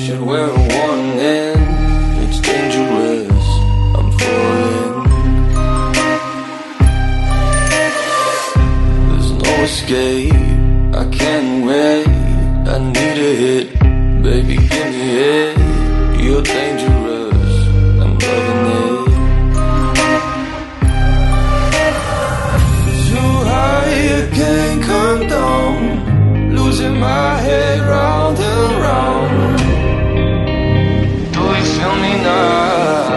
should wear a warning. It's dangerous, I'm falling. There's no escape, I can't wait. I need a hit, baby, give me it. You're dangerous, I'm loving it. Too high, I can't come down. Losing my head round and round. Do you feel me now?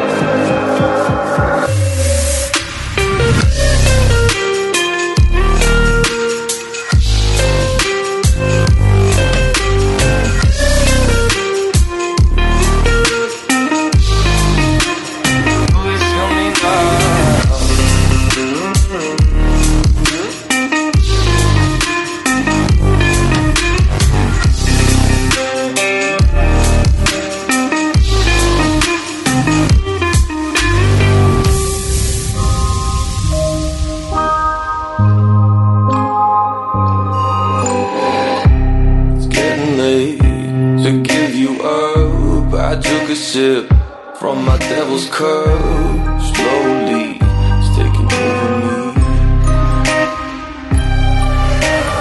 Sip from my devil's curve. Slowly, it's taking over me.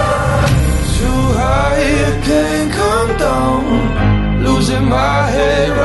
Too high, I can't come down. Losing my head